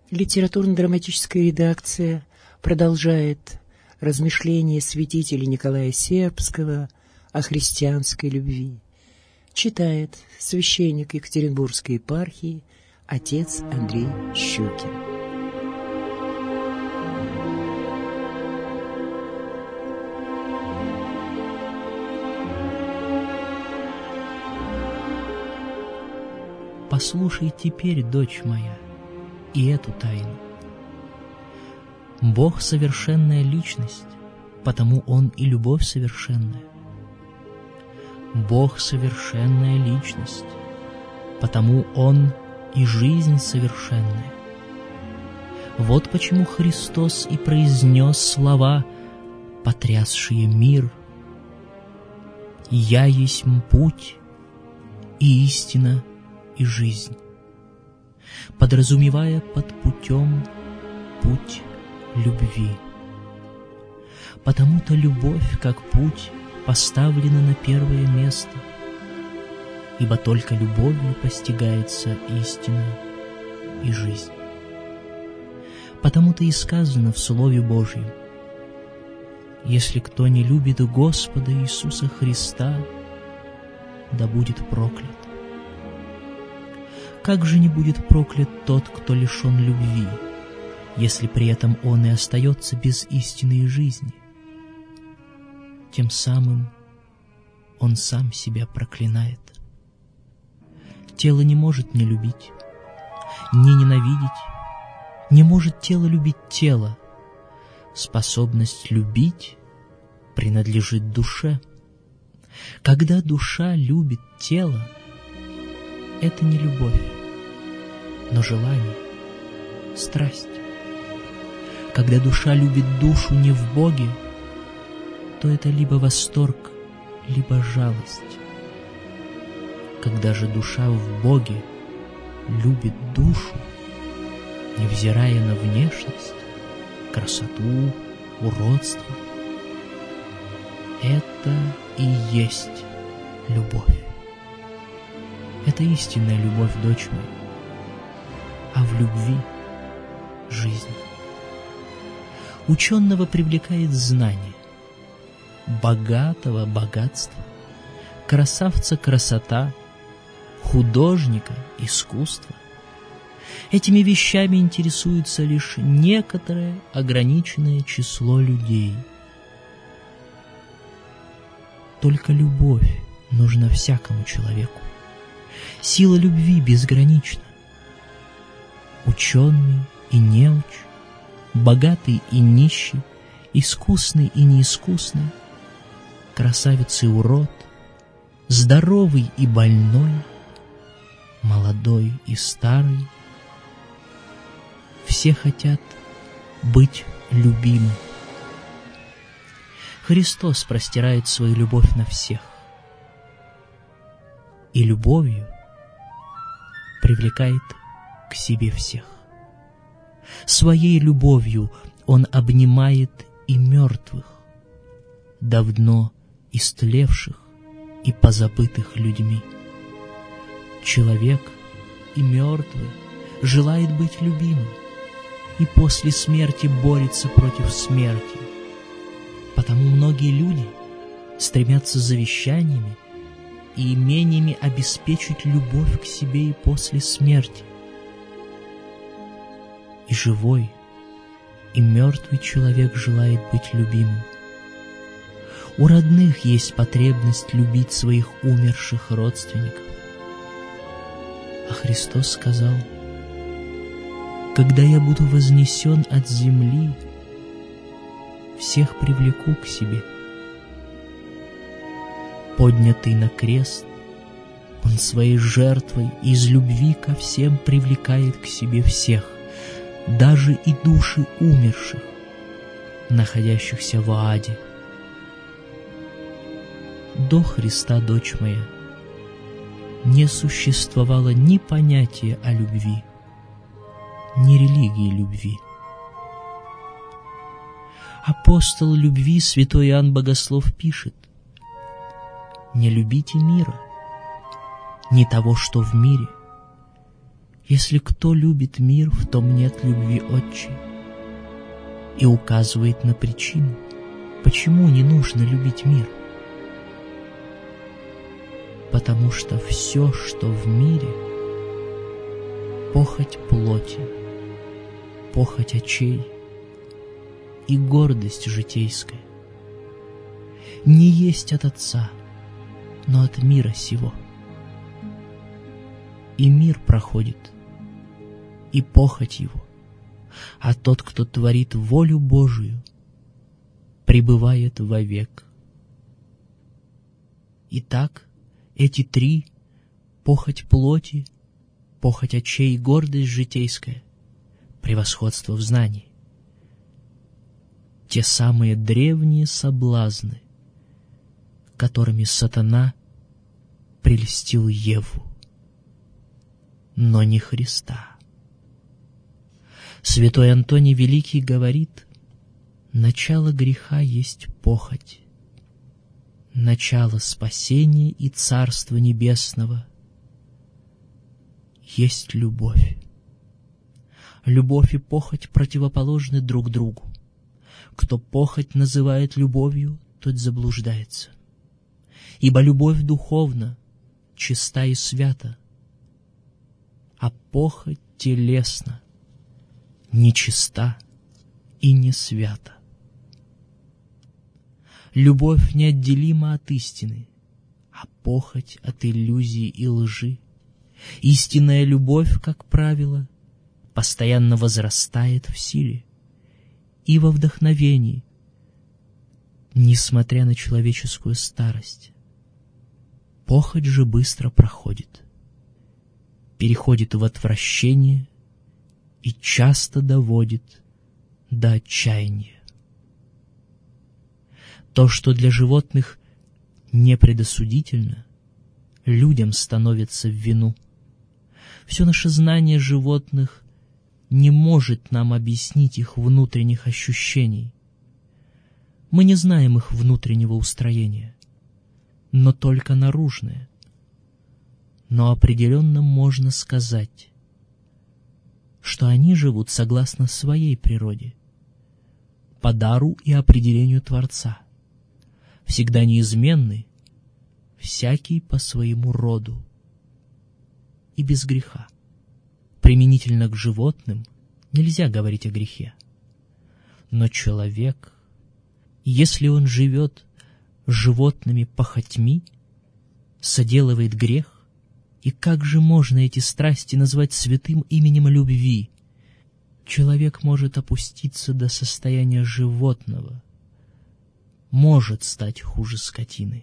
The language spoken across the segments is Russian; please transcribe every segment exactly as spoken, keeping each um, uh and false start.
Литературно-драматическая редакция продолжает размышления святителя Николая Сербского о христианской любви. Читает священник Екатеринбургской епархии отец Андрей Щукин. Послушай теперь, дочь моя, и эту тайну. Бог — совершенная личность, потому Он и любовь совершенная. Бог — совершенная личность, потому Он и жизнь совершенная. Вот почему Христос и произнес слова, потрясшие мир: «Я есть путь и истина и жизнь», подразумевая под путем путь любви. Потому-то любовь, как путь, поставлена на первое место, ибо только любовью постигается истина и жизнь. Потому-то и сказано в Слове Божьем: «Если кто не любит Господа Иисуса Христа, да будет проклят». Как же не будет проклят тот, кто лишен любви, если при этом он и остается без истинной жизни? Тем самым он сам себя проклинает. Тело не может не любить, не ненавидеть, не может тело любить тело. Способность любить принадлежит душе. Когда душа любит тело, это не любовь, но желание, страсть. Когда душа любит душу не в Боге, то это либо восторг, либо жалость. Когда же душа в Боге любит душу, невзирая на внешность, красоту, уродство, это и есть любовь. Это истинная любовь, дочь моя, а в любви жизнь. Ученого привлекает знание, богатого богатство, красавца красота, художника искусство. Этими вещами интересуется лишь некоторое ограниченное число людей. Только любовь нужна всякому человеку. Сила любви безгранична. Ученый и неуч, богатый и нищий, искусный и неискусный, красавец и урод, здоровый и больной, молодой и старый, все хотят быть любимы. Христос простирает свою любовь на всех, и любовью привлекает к себе всех. Своей любовью Он обнимает и мертвых, давно истлевших и позабытых людьми. Человек и мертвый желает быть любимым, и после смерти борется против смерти. Потому многие люди стремятся завещаниями и имениями обеспечить любовь к себе и после смерти. И живой, и мертвый человек желает быть любимым. У родных есть потребность любить своих умерших родственников. А Христос сказал: «Когда я буду вознесен от земли, всех привлеку к себе». Поднятый на крест, Он своей жертвой из любви ко всем привлекает к себе всех, даже и души умерших, находящихся в аде. До Христа, дочь моя, не существовало ни понятия о любви, ни религии любви. Апостол любви святой Иоанн Богослов пишет: «Не любите мира, ни того, что в мире. Если кто любит мир, в том нет любви Отче, и указывает на причину, почему не нужно любить мир. Потому что все, что в мире, похоть плоти, похоть очей и гордость житейская, не есть от Отца, но от мира сего. И мир проходит, и похоть его, а тот, кто творит волю Божию, пребывает вовек. Итак, эти три — похоть плоти, похоть очей и гордость житейская, превосходство в знании — те самые древние соблазны, которыми сатана прельстил Еву, но не Христа. Святой Антоний Великий говорит: начало греха есть похоть, начало спасения и Царства Небесного есть любовь. Любовь и похоть противоположны друг другу. Кто похоть называет любовью, тот заблуждается. Ибо любовь духовна, чиста и свята, а похоть телесна, нечиста и не свята. Любовь неотделима от истины, а похоть от иллюзии и лжи. Истинная любовь, как правило, постоянно возрастает в силе и во вдохновении, несмотря на человеческую старость. Похоть же быстро проходит, переходит в отвращение и часто доводит до отчаяния. То, что для животных непредосудительно, людям становится в вину. Все наше знание животных не может нам объяснить их внутренних ощущений. Мы не знаем их внутреннего устроения, но только наружное. Но определенно можно сказать, что они живут согласно своей природе, по дару и определению Творца, всегда неизменны, всякий по своему роду и без греха. Применительно к животным нельзя говорить о грехе. Но человек, если он живет животными похотьми, соделывает грех. И как же можно эти страсти назвать святым именем любви? Человек может опуститься до состояния животного, может стать хуже скотины.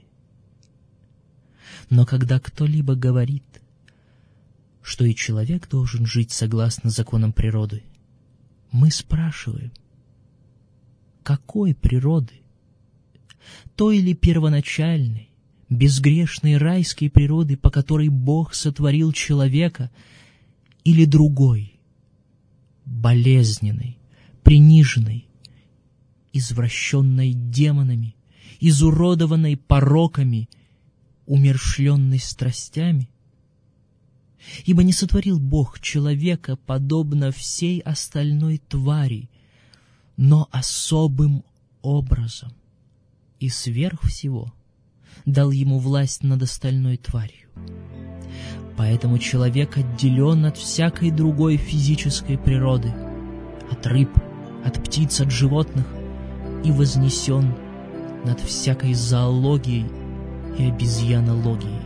Но когда кто-либо говорит, что и человек должен жить согласно законам природы, мы спрашиваем, какой природы? Той или первоначальной, безгрешной райской природы, по которой Бог сотворил человека, или другой, болезненной, приниженной, извращенной демонами, изуродованной пороками, умерщвленной страстями? Ибо не сотворил Бог человека подобно всей остальной твари, но особым образом, и сверх всего дал ему власть над остальной тварью. Поэтому человек отделен от всякой другой физической природы, от рыб, от птиц, от животных, и вознесен над всякой зоологией и обезьянологией.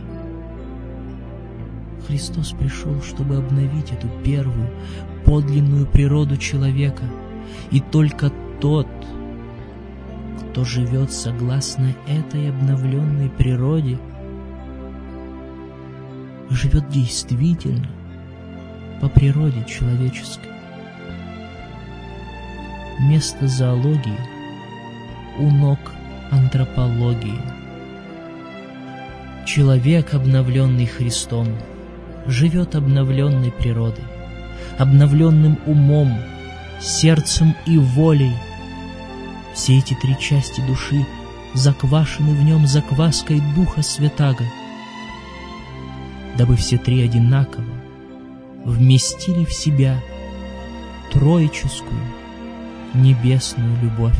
Христос пришел, чтобы обновить эту первую, подлинную природу человека, и только тот, кто живет согласно этой обновленной природе, живет действительно по природе человеческой. Место зоологии у ног антропологии. Человек, обновленный Христом, живет обновленной природой, обновленным умом, сердцем и волей. Все эти три части души заквашены в нем закваской Духа Святаго, дабы все три одинаково вместили в себя троическую небесную любовь,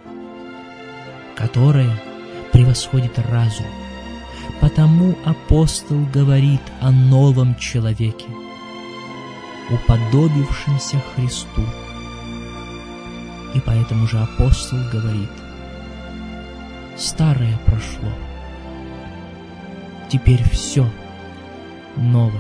которая превосходит разум. Потому апостол говорит о новом человеке, уподобившемся Христу. И поэтому же апостол говорит: старое прошло, теперь все новое.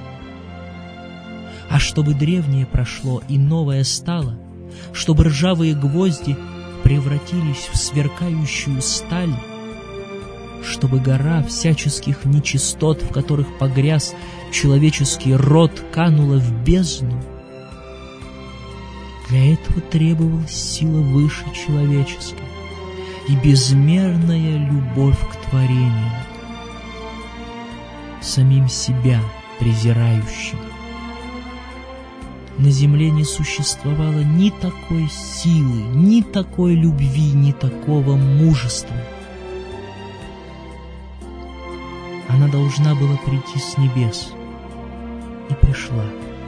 А чтобы древнее прошло и новое стало, чтобы ржавые гвозди превратились в сверкающую сталь, чтобы гора всяческих нечистот, в которых погряз человеческий род, канула в бездну, для этого требовалась сила выше человеческой и безмерная любовь к творению, самим себя презирающим. На земле не существовало ни такой силы, ни такой любви, ни такого мужества. Она должна была прийти с небес, и пришла.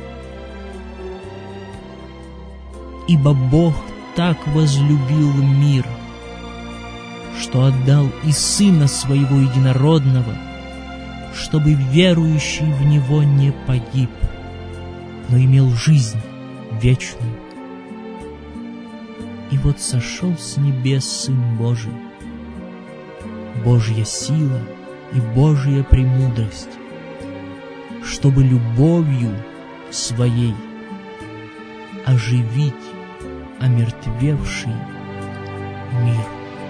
Ибо Бог так возлюбил мир, что отдал и Сына Своего Единородного, чтобы верующий в Него не погиб, но имел жизнь вечную. И вот сошел с небес Сын Божий, Божья сила и Божья премудрость, чтобы любовью Своей оживить омертвевший мир.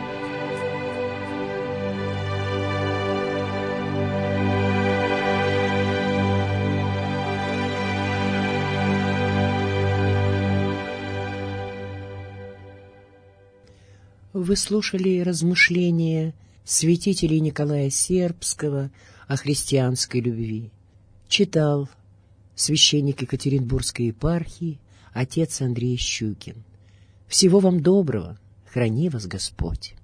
Вы слушали размышления святителя Николая Сербского о христианской любви. Читал священник Екатеринбургской епархии отец Андрей Щукин. Всего вам доброго, храни вас Господь.